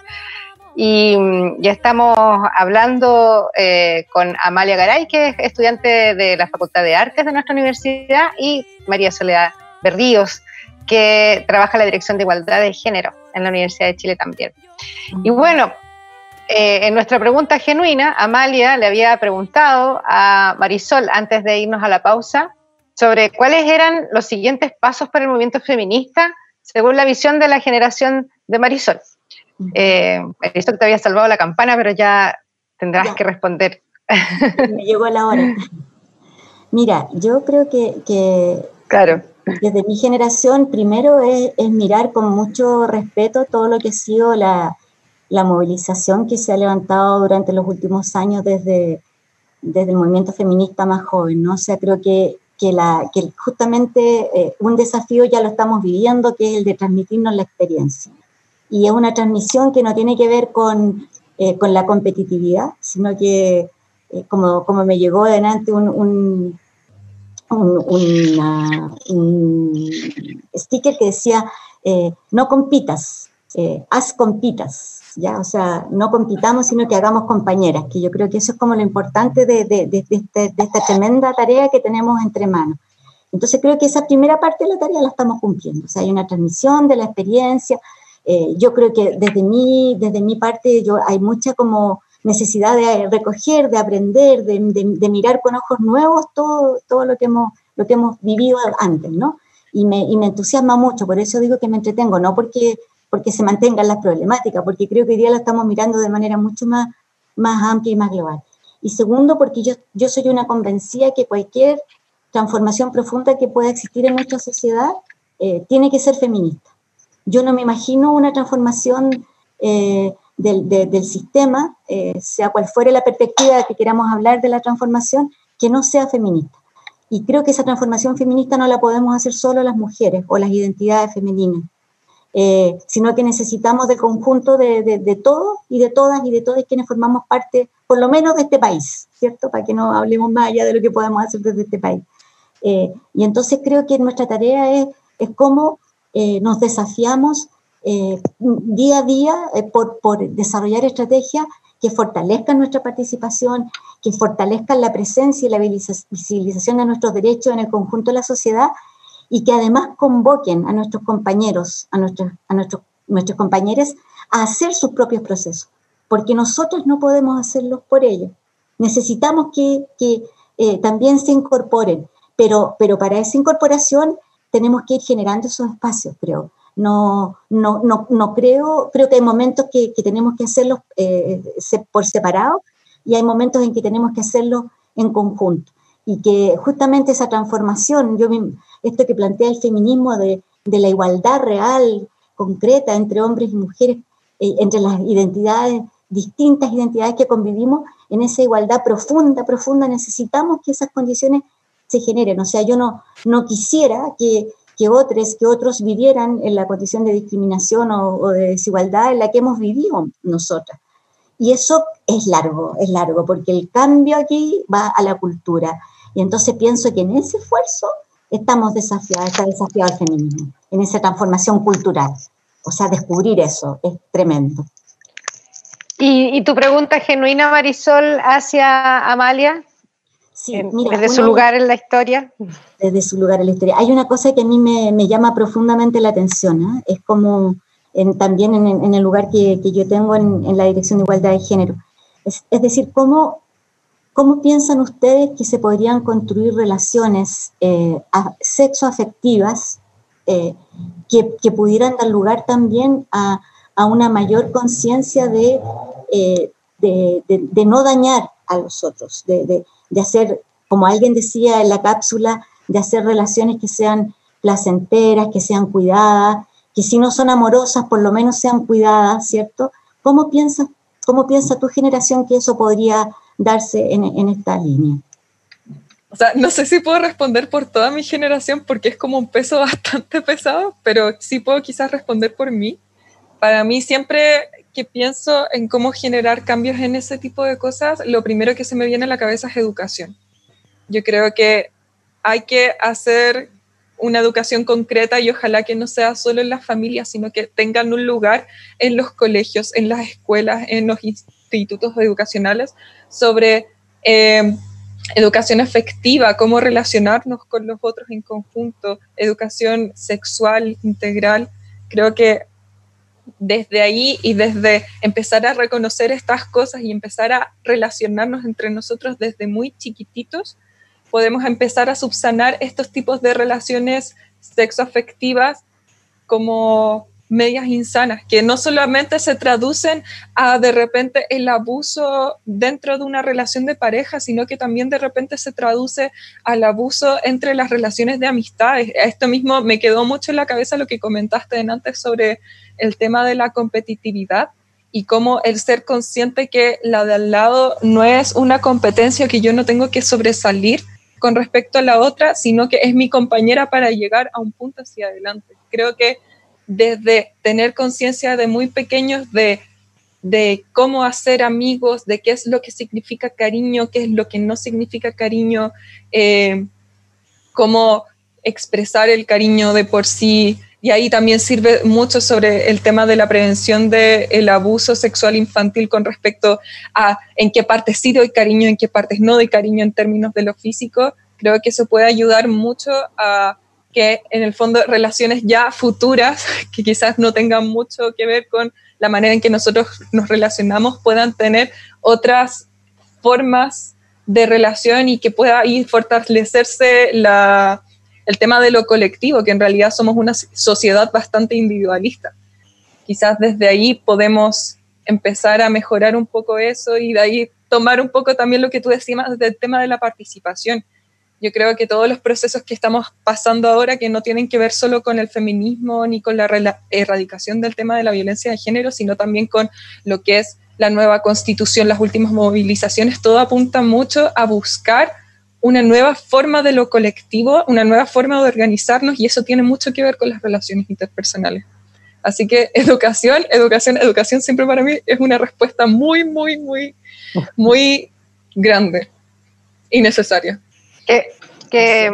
[SPEAKER 2] Y ya estamos hablando eh, con Amalia Garay, que es estudiante de la Facultad de Artes de nuestra universidad, y María Soledad Berríos, que trabaja en la Dirección de Igualdad de Género en la Universidad de Chile también. Y bueno, eh, en nuestra pregunta genuina, Amalia le había preguntado a Marisol, antes de irnos a la pausa, sobre cuáles eran los siguientes pasos para el movimiento feminista, según la visión de la generación de Marisol. Eh, he visto que te había salvado la campana, pero ya tendrás ya que responder.
[SPEAKER 3] Me llegó la hora. Mira, yo creo que, que
[SPEAKER 2] claro,
[SPEAKER 3] desde mi generación, primero es, es mirar con mucho respeto todo lo que ha sido la, la movilización que se ha levantado durante los últimos años desde, desde el movimiento feminista más joven, ¿no? O sea, creo que, que, la, que justamente eh, un desafío ya lo estamos viviendo, que es el de transmitirnos la experiencia. Y es una transmisión que no tiene que ver con, eh, con la competitividad, sino que, eh, como, como me llegó adelante un, un, un, una, un sticker que decía, eh, no compitas, eh, haz compitas, ¿ya? O sea, no compitamos, sino que hagamos compañeras, que yo creo que eso es como lo importante de, de, de, de, de, de esta tremenda tarea que tenemos entre manos. Entonces creo que esa primera parte de la tarea la estamos cumpliendo, o sea, hay una transmisión de la experiencia. Eh, yo creo que desde mi, desde mi parte yo, hay mucha como necesidad de recoger, de aprender, de, de, de mirar con ojos nuevos todo, todo lo, que hemos, lo que hemos vivido antes, ¿no? Y me, y me entusiasma mucho, por eso digo que me entretengo, no porque, porque se mantengan las problemáticas, porque creo que hoy día lo estamos mirando de manera mucho más, más amplia y más global. Y segundo, porque yo, yo soy una convencida que cualquier transformación profunda que pueda existir en nuestra sociedad eh, tiene que ser feminista. Yo no me imagino una transformación eh, del, de, del sistema, eh, sea cual fuere la perspectiva que queramos hablar de la transformación, que no sea feminista. Y creo que esa transformación feminista no la podemos hacer solo las mujeres o las identidades femeninas, eh, sino que necesitamos del conjunto de, de, de todos y de todas y de todos quienes formamos parte, por lo menos de este país, ¿cierto? Para que no hablemos más allá de lo que podemos hacer desde este país. Eh, y entonces creo que nuestra tarea es, es cómo Eh, nos desafiamos eh, día a día eh, por, por desarrollar estrategias que fortalezcan nuestra participación, que fortalezcan la presencia y la visibilización de nuestros derechos en el conjunto de la sociedad y que además convoquen a nuestros compañeros, a, nuestros, a nuestros, nuestros compañeros a hacer sus propios procesos, porque nosotros no podemos hacerlos por ellos. Necesitamos que, que eh, también se incorporen, pero, pero para esa incorporación tenemos que ir generando esos espacios, creo. No, no, no, no creo, creo que hay momentos que, que tenemos que hacerlos eh, por separado y hay momentos en que tenemos que hacerlo en conjunto. y que justamente esa transformación, yo me, esto que plantea el feminismo de, de la igualdad real, concreta entre hombres y mujeres, eh, entre las identidades, distintas identidades que convivimos, en esa igualdad profunda, profunda, necesitamos que esas condiciones se generen. O sea, yo no, no quisiera que, que, otros, que otros vivieran en la condición de discriminación o, o de desigualdad en la que hemos vivido nosotras. Y eso es largo, es largo, porque el cambio aquí va a la cultura. Y entonces pienso que en ese esfuerzo estamos desafiados, está desafiado el feminismo, en esa transformación cultural. O sea, descubrir eso es tremendo.
[SPEAKER 2] ¿Y, y tu pregunta genuina, Marisol, hacia Amalia?
[SPEAKER 3] Sí, mira,
[SPEAKER 2] desde su lugar en la historia.
[SPEAKER 3] Desde su lugar en la historia. Hay una cosa que a mí me, me llama profundamente la atención, ¿eh? Es como en, también en, en el lugar que, que yo tengo en, en la Dirección de Igualdad de Género. Es, es decir, ¿cómo, ¿cómo piensan ustedes que se podrían construir relaciones eh, sexoafectivas eh, que, que pudieran dar lugar también a, a una mayor conciencia de, eh, de, de, de no dañar a los otros, de, de, de hacer, como alguien decía en la cápsula, de hacer relaciones que sean placenteras, que sean cuidadas, que si no son amorosas, por lo menos sean cuidadas, ¿cierto? ¿Cómo piensas, cómo piensa tu generación que eso podría darse en, en esta línea?
[SPEAKER 4] O sea, no sé si puedo responder por toda mi generación porque es como un peso bastante pesado, pero sí puedo quizás responder por mí. Para mí siempre que pienso en cómo generar cambios en ese tipo de cosas, lo primero que se me viene a la cabeza es educación. Yo creo que hay que hacer una educación concreta y ojalá que no sea solo en las familias, sino que tengan un lugar en los colegios, en las escuelas, en los institutos educacionales sobre eh, educación afectiva, cómo relacionarnos con los otros en conjunto, educación sexual integral. Creo que desde ahí y desde empezar a reconocer estas cosas y empezar a relacionarnos entre nosotros desde muy chiquititos, podemos empezar a subsanar estos tipos de relaciones sexoafectivas como medias insanas, que no solamente se traducen a de repente el abuso dentro de una relación de pareja, sino que también de repente se traduce al abuso entre las relaciones de amistades. Esto mismo me quedó mucho en la cabeza lo que comentaste antes sobre el tema de la competitividad y cómo el ser consciente que la de al lado no es una competencia que yo no tengo que sobresalir con respecto a la otra, sino que es mi compañera para llegar a un punto hacia adelante. Creo que desde tener conciencia de muy pequeños de, de cómo hacer amigos, de qué es lo que significa cariño, qué es lo que no significa cariño, eh, cómo expresar el cariño de por sí, y ahí también sirve mucho sobre el tema de la prevención del abuso sexual infantil con respecto a en qué partes sí doy cariño, en qué partes no doy cariño en términos de lo físico. Creo que eso puede ayudar mucho a que en el fondo relaciones ya futuras, que quizás no tengan mucho que ver con la manera en que nosotros nos relacionamos, puedan tener otras formas de relación y que pueda ahí fortalecerse la, el tema de lo colectivo, que en realidad somos una sociedad bastante individualista. Quizás desde ahí podemos empezar a mejorar un poco eso y de ahí tomar un poco también lo que tú decías del tema de la participación. Yo creo que todos los procesos que estamos pasando ahora, que no tienen que ver solo con el feminismo ni con la erradicación del tema de la violencia de género, sino también con lo que es la nueva constitución, las últimas movilizaciones, todo apunta mucho a buscar una nueva forma de lo colectivo, una nueva forma de organizarnos, y eso tiene mucho que ver con las relaciones interpersonales. Así que educación, educación, educación siempre para mí es una respuesta muy, muy, muy, muy grande y necesaria.
[SPEAKER 2] Que, que,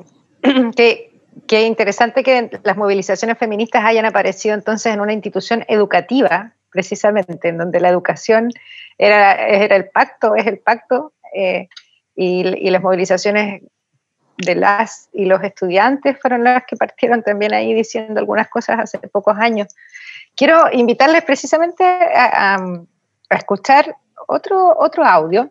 [SPEAKER 2] que, que interesante que las movilizaciones feministas hayan aparecido entonces en una institución educativa, precisamente, en donde la educación era, era el pacto, es el pacto, eh, y, y las movilizaciones de las y los estudiantes fueron las que partieron también ahí diciendo algunas cosas hace pocos años. Quiero invitarles precisamente a, a, a escuchar otro, otro audio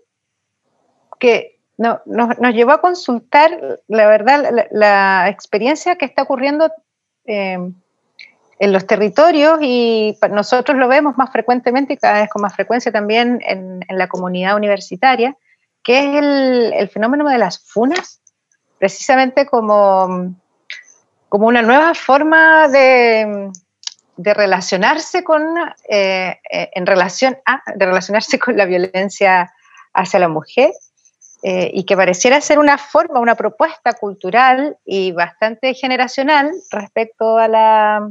[SPEAKER 2] que No, nos, nos llevó a consultar, la verdad, la, la experiencia que está ocurriendo eh, en los territorios, y nosotros lo vemos más frecuentemente y cada vez con más frecuencia también en, en la comunidad universitaria, que es el, el fenómeno de las funas, precisamente como, como una nueva forma de, de relacionarse con, eh, en relación a, de relacionarse con la violencia hacia la mujer, eh, y que pareciera ser una forma, una propuesta cultural y bastante generacional respecto a la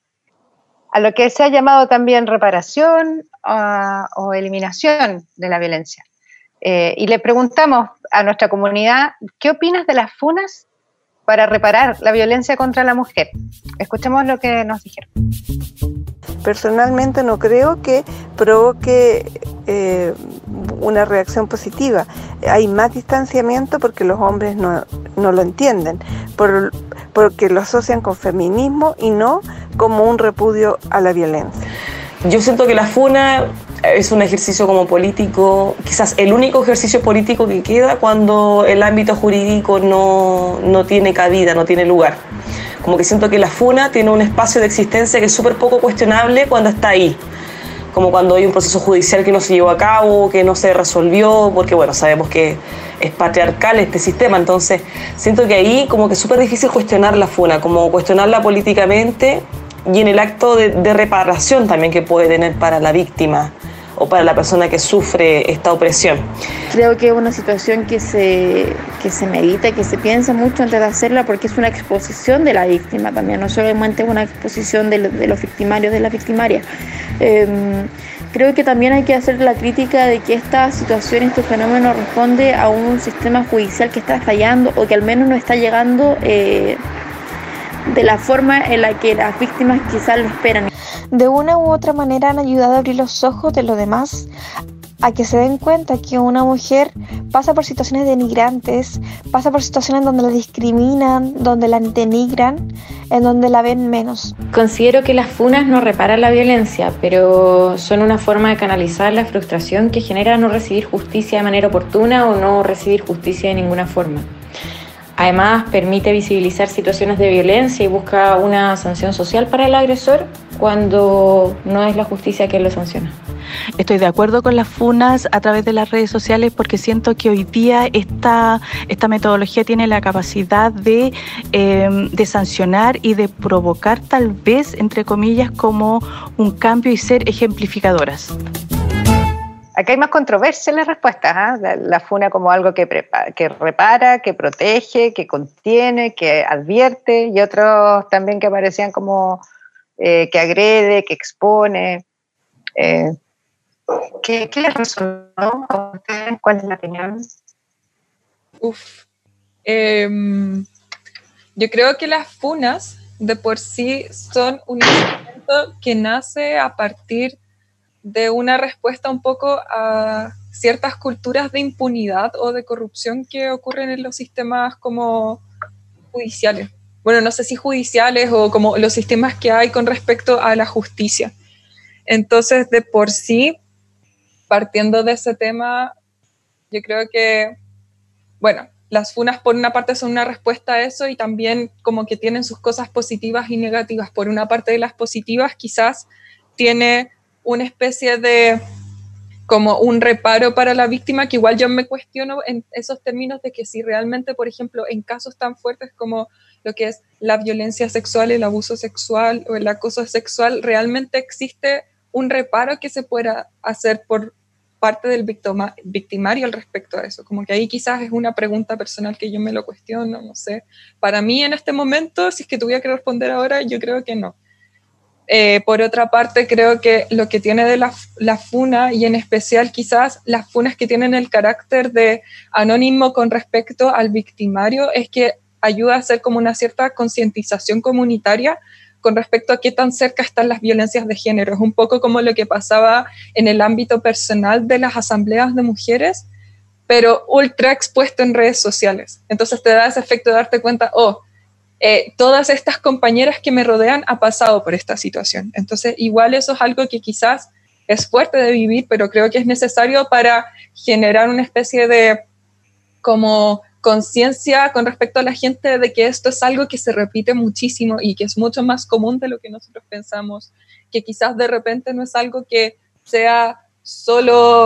[SPEAKER 2] a lo que se ha llamado también reparación uh, o eliminación de la violencia. Eh, y le preguntamos a nuestra comunidad, ¿qué opinas de las funas para reparar la violencia contra la mujer? Escuchemos lo que nos dijeron.
[SPEAKER 5] Personalmente no creo que provoque eh, una reacción positiva. Hay más distanciamiento porque los hombres no, no lo entienden, por, porque lo asocian con feminismo y no como un repudio a la violencia.
[SPEAKER 7] Yo siento que la funa es un ejercicio como político, quizás el único ejercicio político que queda cuando el ámbito jurídico no, no tiene cabida, no tiene lugar. Como que siento que la funa tiene un espacio de existencia que es súper poco cuestionable cuando está ahí. Como cuando hay un proceso judicial que no se llevó a cabo, que no se resolvió, porque bueno, sabemos que es patriarcal este sistema, entonces siento que ahí como que es súper difícil cuestionar la funa, como cuestionarla políticamente y en el acto de, de reparación también que puede tener para la víctima o para la persona que sufre esta opresión.
[SPEAKER 6] Creo que es una situación que se, que se medita, que se piensa mucho antes de hacerla, porque es una exposición de la víctima también, no solamente es una exposición de, de los victimarios, de las victimarias. Eh, creo que también hay que hacer la crítica de que esta situación, este fenómeno responde a un sistema judicial que está fallando o que al menos no está llegando eh, de la forma en la que las víctimas quizás lo esperan.
[SPEAKER 8] De una u otra manera han ayudado a abrir los ojos de los demás a que se den cuenta que una mujer pasa por situaciones denigrantes, pasa por situaciones donde la discriminan, donde la denigran, en donde la ven menos.
[SPEAKER 11] Considero que las funas no reparan la violencia, pero son una forma de canalizar la frustración que genera no recibir justicia de manera oportuna o no recibir justicia de ninguna forma. Además, permite visibilizar situaciones de violencia y busca una sanción social para el agresor cuando no es la justicia quien lo sanciona.
[SPEAKER 9] Estoy de acuerdo con las funas a través de las redes sociales porque siento que hoy día esta, esta metodología tiene la capacidad de, eh, de sancionar y de provocar tal vez, entre comillas, como un cambio y ser ejemplificadoras.
[SPEAKER 2] Acá hay más controversia en las respuestas, ¿eh? la, la funa como algo que, prepara, que repara, que protege, que contiene, que advierte, y otros también que aparecían como eh, que agrede, que expone. Eh, ¿qué, ¿Qué les resonó a ustedes? ¿Cuál es la opinión?
[SPEAKER 4] Uf. Eh, yo creo que las funas de por sí son un instrumento que nace a partir de una respuesta un poco a ciertas culturas de impunidad o de corrupción que ocurren en los sistemas como judiciales. Bueno, no sé si judiciales o como los sistemas que hay con respecto a la justicia. Entonces, de por sí, partiendo de ese tema, yo creo que, bueno, las funas por una parte son una respuesta a eso y también como que tienen sus cosas positivas y negativas. Por una parte de las positivas quizás tiene una especie de como un reparo para la víctima, que igual yo me cuestiono en esos términos de que si realmente, por ejemplo, en casos tan fuertes como lo que es la violencia sexual, el abuso sexual o el acoso sexual, realmente existe un reparo que se pueda hacer por parte del victima, victimario al respecto a eso. Como que ahí quizás es una pregunta personal que yo me lo cuestiono, no sé. Para mí en este momento, si es que tuviera que responder ahora, yo creo que no. Eh, por otra parte, creo que lo que tiene de la, la funa, y en especial quizás las funas que tienen el carácter de anónimo con respecto al victimario, es que ayuda a hacer como una cierta concientización comunitaria con respecto a qué tan cerca están las violencias de género. Es un poco como lo que pasaba en el ámbito personal de las asambleas de mujeres, pero ultra expuesto en redes sociales. Entonces te da ese efecto de darte cuenta, oh, Eh, todas estas compañeras que me rodean han pasado por esta situación. Entonces, igual eso es algo que quizás es fuerte de vivir, pero creo que es necesario para generar una especie de como conciencia con respecto a la gente de que esto es algo que se repite muchísimo y que es mucho más común de lo que nosotros pensamos, que quizás de repente no es algo que sea solo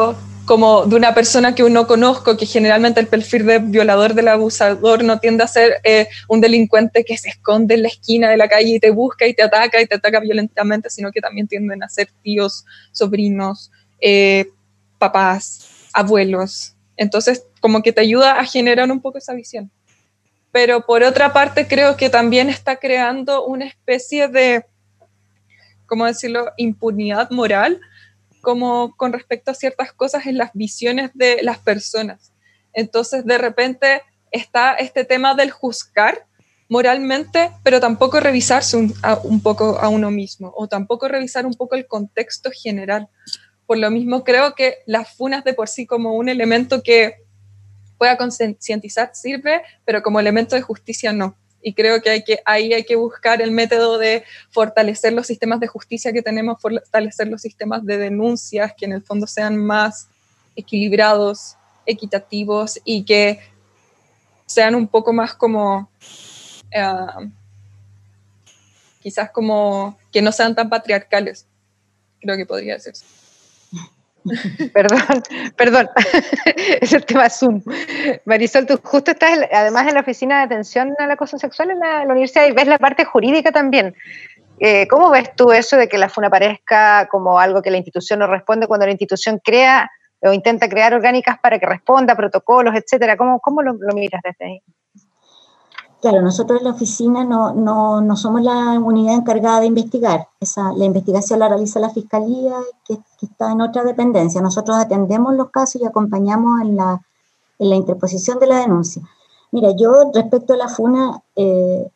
[SPEAKER 4] como de una persona que uno conozco, que generalmente el perfil de violador, del abusador, no tiende a ser eh, un delincuente que se esconde en la esquina de la calle y te busca y te ataca y te ataca violentamente, sino que también tienden a ser tíos, sobrinos, eh, papás, abuelos. Entonces, como que te ayuda a generar un poco esa visión. Pero por otra parte, creo que también está creando una especie de, ¿cómo decirlo?, impunidad moral, como con respecto a ciertas cosas en las visiones de las personas. Entonces, de repente, está este tema del juzgar moralmente, pero tampoco revisarse un, a, un poco a uno mismo, o tampoco revisar un poco el contexto general. Por lo mismo, creo que las funas de por sí como un elemento que pueda concientizar sirve, pero como elemento de justicia no. Y creo que, hay que ahí hay que buscar el método de fortalecer los sistemas de justicia que tenemos, fortalecer los sistemas de denuncias, que en el fondo sean más equilibrados, equitativos y que sean un poco más como, uh, quizás como, que no sean tan patriarcales, creo que podría decirse.
[SPEAKER 2] Perdón, perdón, es el tema Zoom. Marisol, tú justo estás además en la oficina de atención al acoso sexual en la, la universidad y ves la parte jurídica también. Eh, ¿Cómo ves tú eso de que la funa aparezca como algo que la institución no responde cuando la institución crea o intenta crear orgánicas para que responda, protocolos, etcétera? ¿Cómo, cómo lo, lo miras desde ahí?
[SPEAKER 3] Claro, nosotros en la oficina no, no, no somos la unidad encargada de investigar. Esa, la investigación la realiza la Fiscalía, que, que está en otra dependencia. Nosotros atendemos los casos y acompañamos en la, en la interposición de la denuncia. Mira, yo respecto a la funa, eh,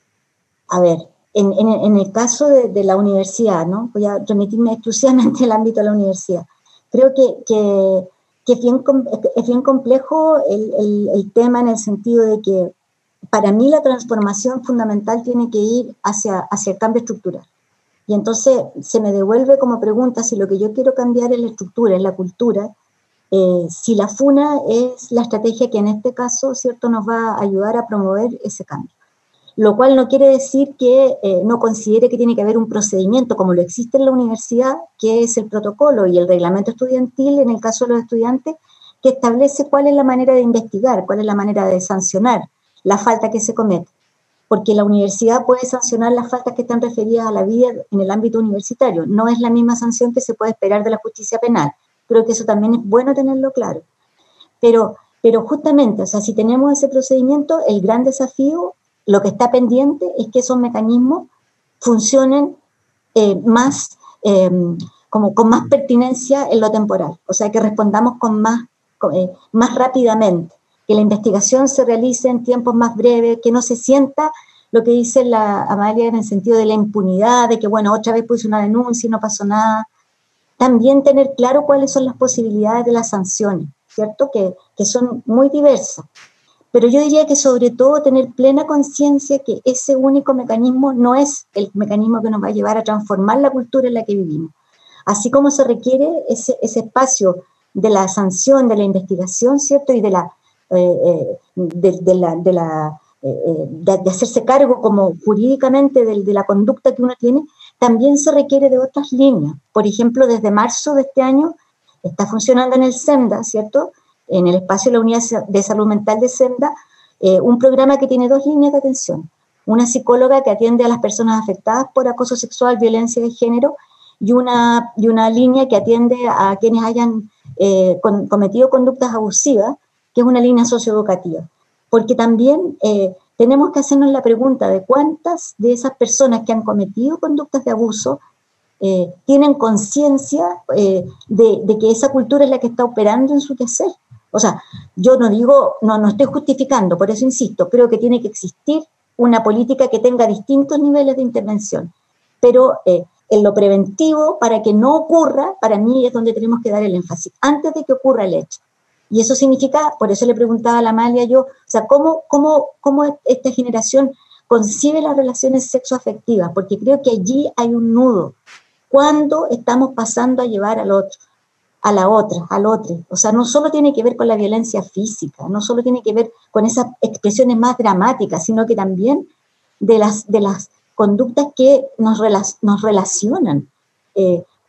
[SPEAKER 3] a ver, en, en, en el caso de, de la universidad, ¿no? Voy a remitirme exclusivamente al ámbito de la universidad. Creo que, que, que es, bien, es bien complejo el, el, el tema en el sentido de que para mí la transformación fundamental tiene que ir hacia, hacia el cambio estructural. Y entonces se me devuelve como pregunta si lo que yo quiero cambiar es la estructura, es la cultura, eh, si la funa es la estrategia que en este caso, ¿cierto?, nos va a ayudar a promover ese cambio. Lo cual no quiere decir que eh, no considere que tiene que haber un procedimiento como lo existe en la universidad, que es el protocolo y el reglamento estudiantil, en el caso de los estudiantes, que establece cuál es la manera de investigar, cuál es la manera de sancionar la falta que se comete, porque la universidad puede sancionar las faltas que están referidas a la vida en el ámbito universitario, no es la misma sanción que se puede esperar de la justicia penal. Creo que eso también es bueno tenerlo claro, pero, pero justamente, o sea, si tenemos ese procedimiento, el gran desafío, lo que está pendiente es que esos mecanismos funcionen eh, más, eh, como con más pertinencia en lo temporal, o sea, que respondamos con más, con, eh, más rápidamente, que la investigación se realice en tiempos más breves, que no se sienta lo que dice la Amalia en el sentido de la impunidad, de que, bueno, otra vez puse una denuncia y no pasó nada. También tener claro cuáles son las posibilidades de las sanciones, ¿cierto? Que, que son muy diversas. Pero yo diría que sobre todo tener plena conciencia que ese único mecanismo no es el mecanismo que nos va a llevar a transformar la cultura en la que vivimos. Así como se requiere ese, ese espacio de la sanción, de la investigación, ¿cierto? Y de la Eh, eh, de, de, la, de, la, eh, de, de hacerse cargo como jurídicamente de, de la conducta que uno tiene, también se requiere de otras líneas. Por ejemplo, desde marzo de este año está funcionando en el SEMDA, ¿cierto?, en el espacio de la Unidad de Salud Mental de SEMDA, eh, un programa que tiene dos líneas de atención. Una psicóloga que atiende a las personas afectadas por acoso sexual, violencia de género, y una, y una línea que atiende a quienes hayan eh, con, cometido conductas abusivas, que es una línea socioeducativa, porque también eh, tenemos que hacernos la pregunta de cuántas de esas personas que han cometido conductas de abuso eh, tienen conciencia eh, de, de que esa cultura es la que está operando en su quehacer. O sea, yo no digo, no, no estoy justificando, por eso insisto, creo que tiene que existir una política que tenga distintos niveles de intervención, pero eh, en lo preventivo, para que no ocurra, para mí es donde tenemos que dar el énfasis, antes de que ocurra el hecho. Y eso significa, por eso le preguntaba a la Amalia yo, o sea, ¿cómo, cómo, cómo esta generación concibe las relaciones sexoafectivas? Porque creo que allí hay un nudo. ¿Cuándo estamos pasando a llevar al otro, a la otra, al otro? O sea, no solo tiene que ver con la violencia física, no solo tiene que ver con esas expresiones más dramáticas, sino que también de las, de las conductas que nos, rela- nos relacionan. Eh,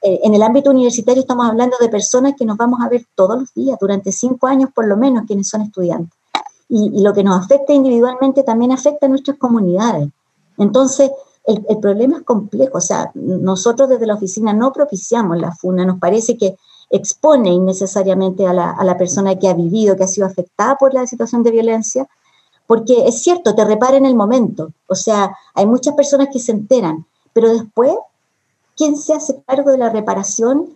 [SPEAKER 3] eh, en el ámbito universitario estamos hablando de personas que nos vamos a ver todos los días, durante cinco años por lo menos, quienes son estudiantes. Y, y lo que nos afecta individualmente también afecta a nuestras comunidades. Entonces, el, el problema es complejo. O sea, nosotros desde la oficina no propiciamos la funa, nos parece que expone innecesariamente a la, a la persona que ha vivido, que ha sido afectada por la situación de violencia, porque es cierto, te repara en el momento. O sea, hay muchas personas que se enteran, pero después, ¿quién se hace cargo de la reparación,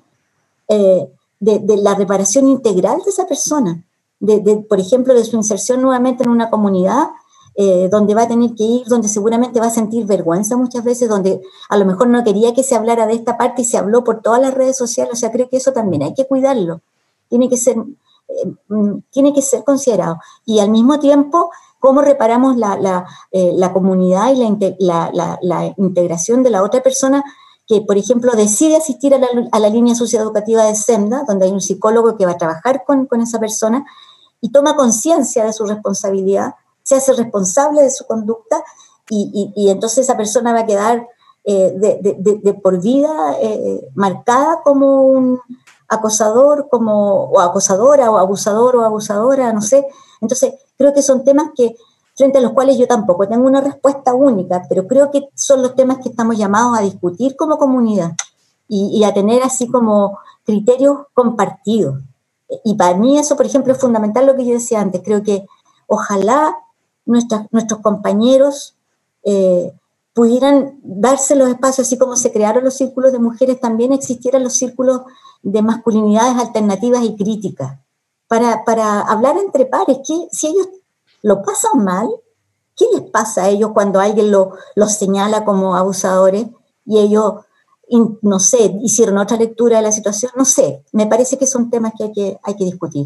[SPEAKER 3] eh, de, de la reparación integral de esa persona? De, de, por ejemplo, de su inserción nuevamente en una comunidad eh, donde va a tener que ir, donde seguramente va a sentir vergüenza muchas veces, donde a lo mejor no quería que se hablara de esta parte y se habló por todas las redes sociales. O sea, creo que eso también hay que cuidarlo, tiene que ser, eh, tiene que ser considerado. Y al mismo tiempo, cómo reparamos la, la, eh, la comunidad y la, la, la, la integración de la otra persona que, por ejemplo, decide asistir a la, a la línea socioeducativa de Senda, donde hay un psicólogo que va a trabajar con, con esa persona, y toma conciencia de su responsabilidad, se hace responsable de su conducta, y, y, y entonces esa persona va a quedar eh, de, de, de, de por vida eh, marcada como un acosador, como, o acosadora, o abusador, o abusadora, no sé. Entonces, creo que son temas que, frente a los cuales yo tampoco tengo una respuesta única, pero creo que son los temas que estamos llamados a discutir como comunidad, y, y a tener así como criterios compartidos. Y para mí eso, por ejemplo, es fundamental lo que yo decía antes. Creo que ojalá nuestras, nuestros compañeros eh, pudieran darse los espacios, así como se crearon los círculos de mujeres, también existieran los círculos de masculinidades alternativas y críticas, para, para hablar entre pares. Que si ellos lo pasan mal, ¿qué les pasa a ellos cuando alguien lo, los señala como abusadores y ellos... no sé, hicieron otra lectura de la situación? No sé, me parece que son temas que hay que, hay que discutir.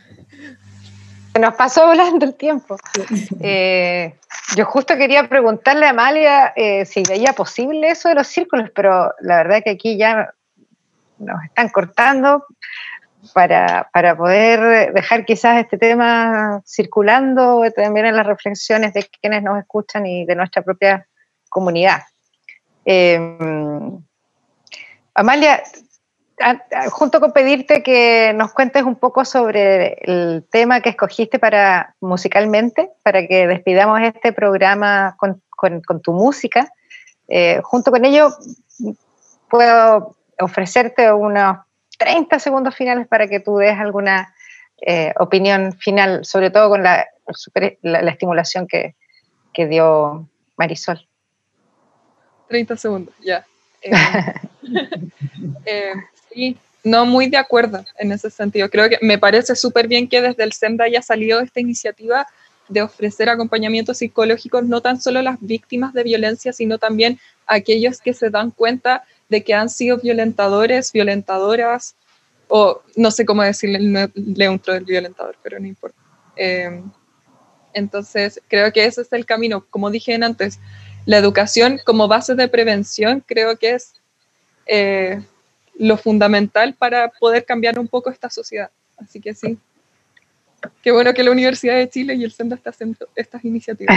[SPEAKER 2] Se nos pasó volando el tiempo. Eh, yo justo quería preguntarle a Amalia eh, si veía posible eso de los círculos, pero la verdad que aquí ya nos están cortando para, para poder dejar quizás este tema circulando también en las reflexiones de quienes nos escuchan y de nuestra propia comunidad. Eh, Amalia, a, a, junto con pedirte que nos cuentes un poco sobre el tema que escogiste para musicalmente, para que despidamos este programa con, con, con tu música, eh, junto con ello puedo ofrecerte unos treinta segundos finales para que tú des alguna eh, opinión final, sobre todo con la, la, la estimulación que, que dio Marisol.
[SPEAKER 4] treinta segundos, ya. Eh, eh, sí, no muy de acuerdo en ese sentido. Creo que me parece súper bien que desde el SEMDA haya salido esta iniciativa de ofrecer acompañamiento psicológico no tan solo a las víctimas de violencia, sino también a aquellos que se dan cuenta de que han sido violentadores, violentadoras, o no sé cómo decirle el neutro del violentador, pero no importa. Eh, entonces, creo que ese es el camino. Como dije antes, la educación como base de prevención creo que es eh, lo fundamental para poder cambiar un poco esta sociedad. Así que sí, qué bueno que la Universidad de Chile y el SEMDA están haciendo estas iniciativas.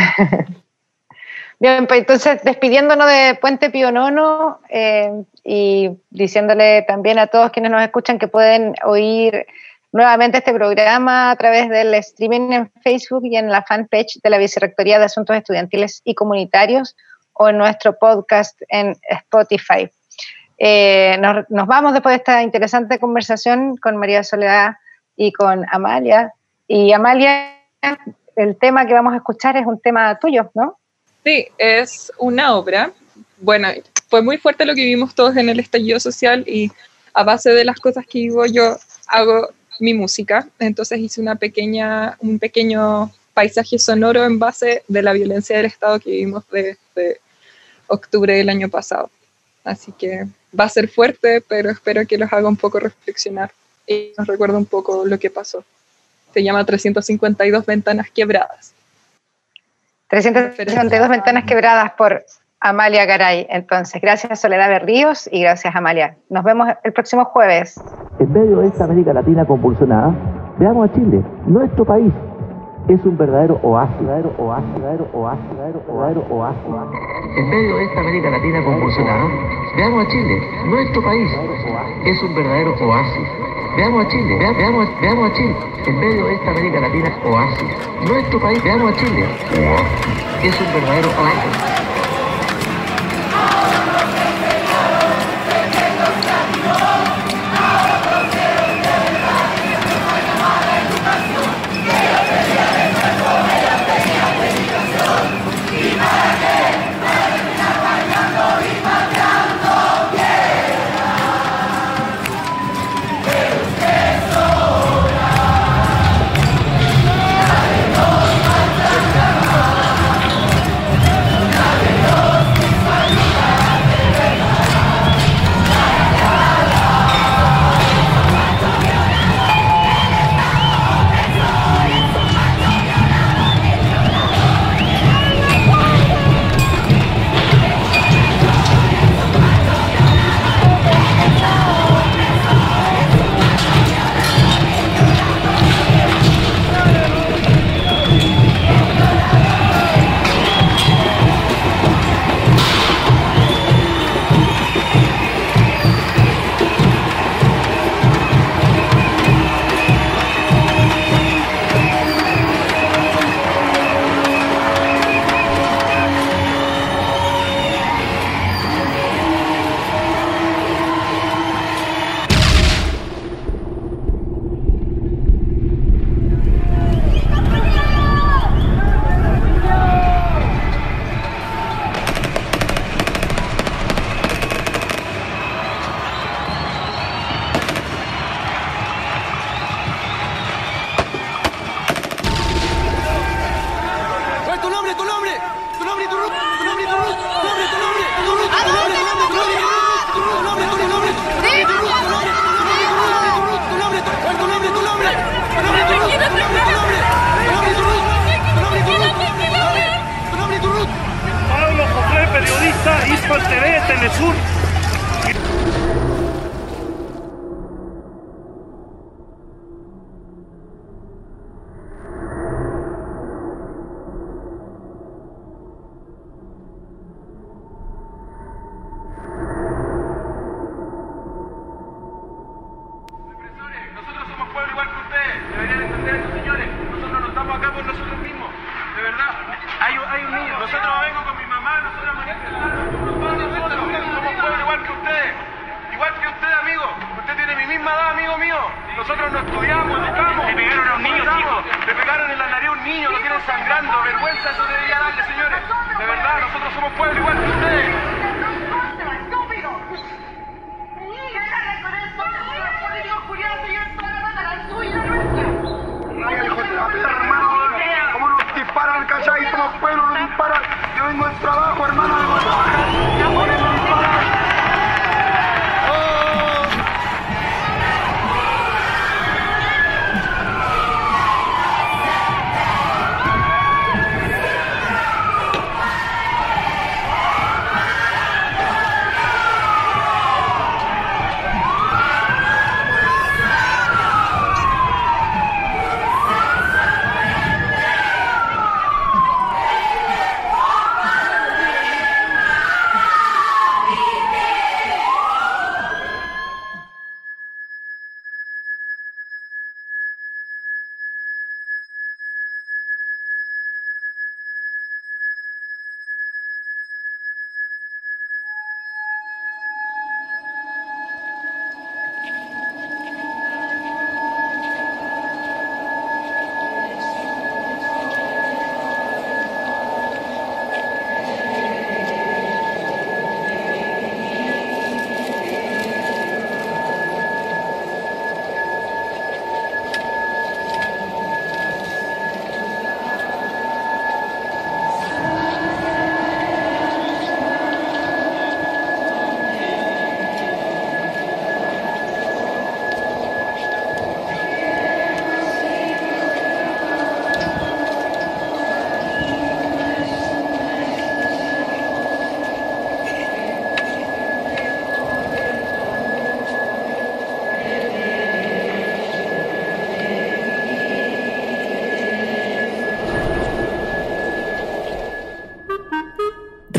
[SPEAKER 2] Bien, pues entonces despidiéndonos de Puente Pío Nono eh, y diciéndole también a todos quienes nos escuchan que pueden oír nuevamente este programa a través del streaming en Facebook y en la fanpage de la Vicerrectoría de Asuntos Estudiantiles y Comunitarios, o en nuestro podcast en Spotify. Eh, nos, nos vamos después de esta interesante conversación con María Soledad y con Amalia. Y Amalia, el tema que vamos a escuchar es un tema tuyo, ¿no?
[SPEAKER 4] Sí, es una obra. Bueno, fue muy fuerte lo que vivimos todos en el estallido social, y a base de las cosas que vivo yo hago mi música. Entonces hice una pequeña, un pequeño paisaje sonoro en base de la violencia del Estado que vivimos desde octubre del año pasado. Así que va a ser fuerte, pero espero que los haga un poco reflexionar y nos recuerda un poco lo que pasó. Se llama trescientas cincuenta y dos ventanas quebradas.
[SPEAKER 2] trescientas cincuenta y dos ventanas quebradas por Amalia Garay. Entonces, gracias Soledad Berríos y gracias Amalia. Nos vemos el próximo jueves.
[SPEAKER 12] En medio de esta América Latina convulsionada, veamos a Chile, nuestro país, es un verdadero oasis, verdadero oasis, verdadero oasis, verdadero oasis. En medio de esta América Latina convulsionada, veamos a Chile, nuestro país, es un verdadero oasis. Veamos a Chile, vea, veamos, veamos a Chile, en medio de esta América Latina, oasis. Nuestro país, veamos a Chile, es un verdadero oasis.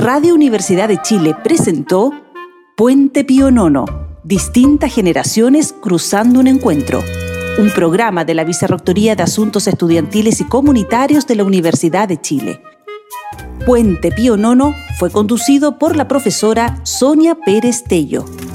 [SPEAKER 1] Radio Universidad de Chile presentó Puente Pío Nono, distintas generaciones cruzando un encuentro. Un programa de la Vicerrectoría de Asuntos Estudiantiles y Comunitarios de la Universidad de Chile. Puente Pío Nono fue conducido por la profesora Sonia Pérez Tello.